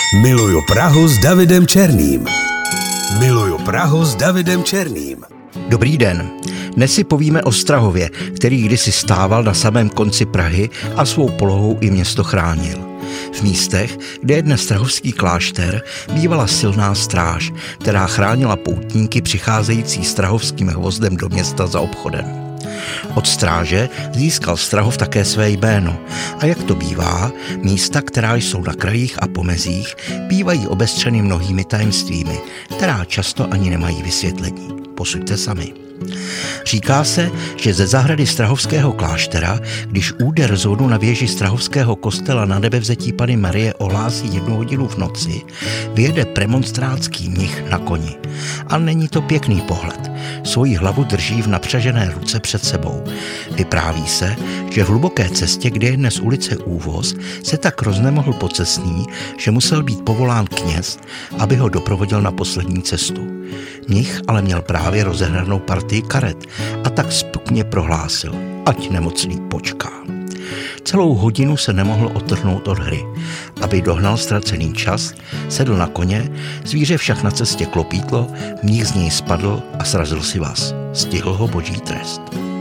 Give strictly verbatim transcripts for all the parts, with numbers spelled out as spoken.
Miluju Prahu s Davidem Černým. Miluju Prahu s Davidem Černým. Dobrý den. Dnes si povíme o Strahově, který kdysi stával na samém konci Prahy a svou polohou i město chránil. V místech, kde je dnes strahovský klášter, bývala silná stráž, která chránila poutníky přicházející strahovským hvozdem do města za obchodem. Od stráže získal Strahov také své jméno a jak to bývá, místa, která jsou na krajích a pomezích, bývají obestřeny mnohými tajemstvími, která často ani nemají vysvětlení. Posuďte sami. Říká se, že ze zahrady strahovského kláštera, když úder zvonu na věži strahovského kostela na Nebevzetí Panny Marie ohlásí jednu hodinu v noci, vyjede premonstrátský mnich na koni. A není to pěkný pohled. Svoji hlavu drží v napřažené ruce před sebou. Vypráví se, že v hluboké cestě, kde je dnes ulice Úvoz, se tak roznemohl pocestný, že musel být povolán kněz, aby ho doprovodil na poslední cestu. Mnich ale měl právě rozehranou partii karet a tak spukně prohlásil, ať nemocný počká. Celou hodinu se nemohl otrhnout od hry. Aby dohnal ztracený čas, sedl na koně, zvíře však na cestě klopítlo, mnich z něj spadl a srazil si vaz. Stihl ho boží trest.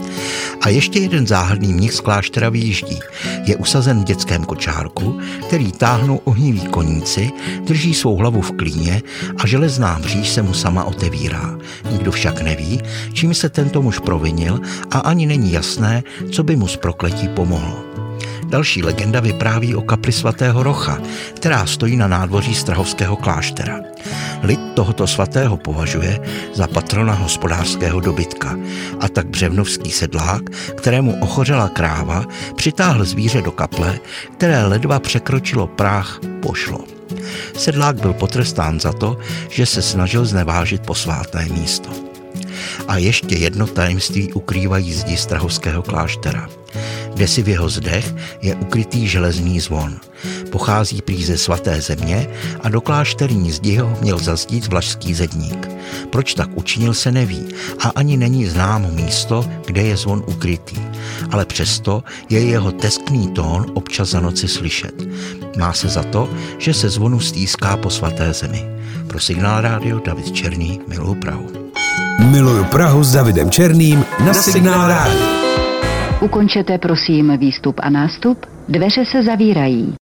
A ještě jeden záhadný mnich z kláštera vyjíždí. Je usazen v dětském kočárku, který táhnou ohniví koníci, drží svou hlavu v klíně a železná mříž se mu sama otevírá. Nikdo však neví, čím se tento muž provinil a ani není jasné, co by mu z prokletí pomohlo. Další legenda vypráví o kapli svatého Rocha, která stojí na nádvoří strahovského kláštera. Lid tohoto svatého považuje za patrona hospodářského dobytka a tak břevnovský sedlák, kterému ochořela kráva, přitáhl zvíře do kaple, které ledva překročilo práh, pošlo. Sedlák byl potrestán za to, že se snažil znevážit posvátné místo. A ještě jedno tajemství ukrývají zdi strahovského kláštera. Kdesi v jeho zdech je ukrytý železný zvon. Pochází prý ze svaté země a do klášterní zdi ho měl zazdít vlašský zedník. Proč tak učinil, se neví a ani není známo místo, kde je zvon ukrytý. Ale přesto je jeho teskný tón občas za noci slyšet. Má se za to, že se zvonu stýská po svaté zemi. Pro Signál rádio David Černý, miluju Prahu. Miluju Prahu s Davidem Černým na Signál rádio. Ukončete prosím výstup a nástup, dveře se zavírají.